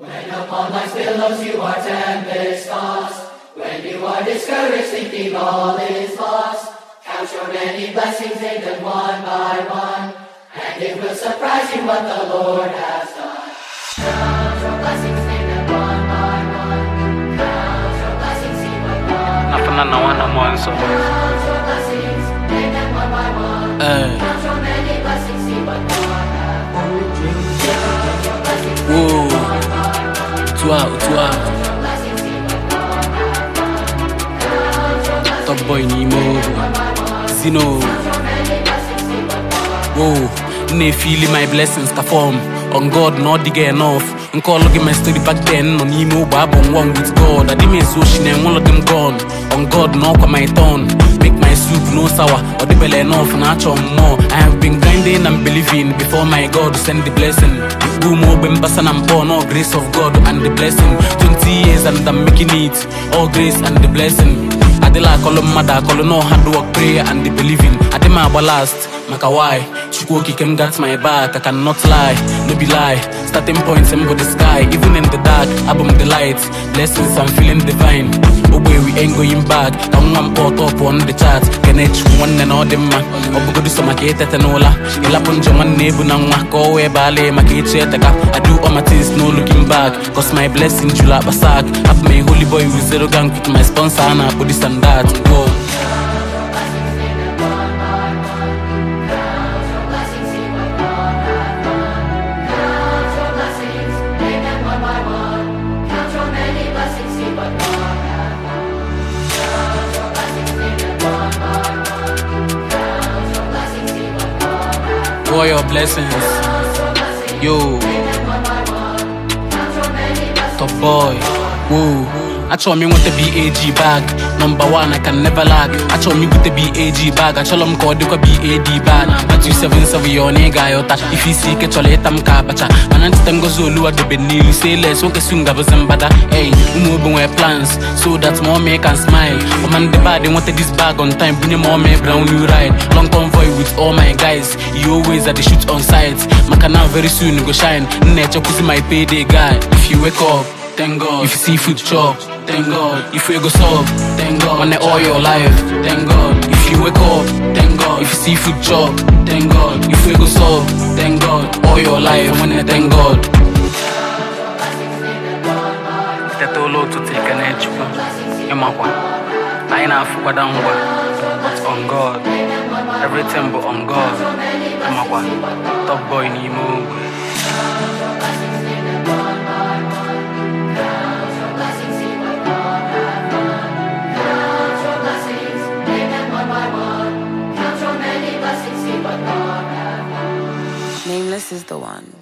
When upon life's billows you are tempest-tossed, when you are discouraged thinking all is lost, count your many blessings, name them one by one, and it will surprise you what the Lord has done. Count your blessings, name them one by one, count your blessings, see what God has done. Count your blessings, name them one by one, count your many blessings, see what God has done. Count your blessings, name them one by one. Top boy Nemo Zino. Whoa, ne feeling my blessings perform. On God, not dig enough. And call looking my story back then. On Nemo, Bab on one with God. I didn't so she and all of them gone. On God, knock on my turn. Make my soup no sour. Or the belly enough, not more. I have been grinding and believing before my God send the blessing. Boom, open person and born, all grace of God and the blessing. 20 years and I'm making it, all grace and the blessing. I de la call mother, call no hard work, prayer and the believing. I de my last, maka why? Chukoki came got my back, I cannot lie, no be lie. Starting points in the sky, even in the dark, album the lights. Blessings, I'm feeling divine. Oh boy, we ain't going back. Come on, put up on the chart. Can each one and all them man. Oh, go do some market at Anola. Elapon Joman Nebu Nanga, go away ballet, market. I do all my things, no looking back. Cause my blessing, Jula Basak. Have my holy boy with zero gang with my sponsor, and I put this and that. Go. For your blessings, yo, top boy, whoa. I told me want the BAG bag, number one I can never lag. I told me with the BAG bag, I told him call the BAD bag. But you 7 your nigga yota. If you see it, you'll let them capacha. And I'm still Zulu at the Benil, say less, okay, soon got some bada. Hey, moving with plans, so that more me can smile. Man, the bad, they wanted this bag on time, bring more me brown new ride. Long convoy with all my guys, you always at the shoot on sites. Makana very soon go shine, nature cause my payday guy. If you wake up, thank God. If you see food chop, thank God. If you go sub, thank God. When all your life, thank God. If you wake up, thank God. If you see food chop, thank God. If you go sub, thank God. All your life, when I thank God. Tetolo to take an edge. I ain't half but on God. Everything but on God. Top boy Nemo. Nameless is the one.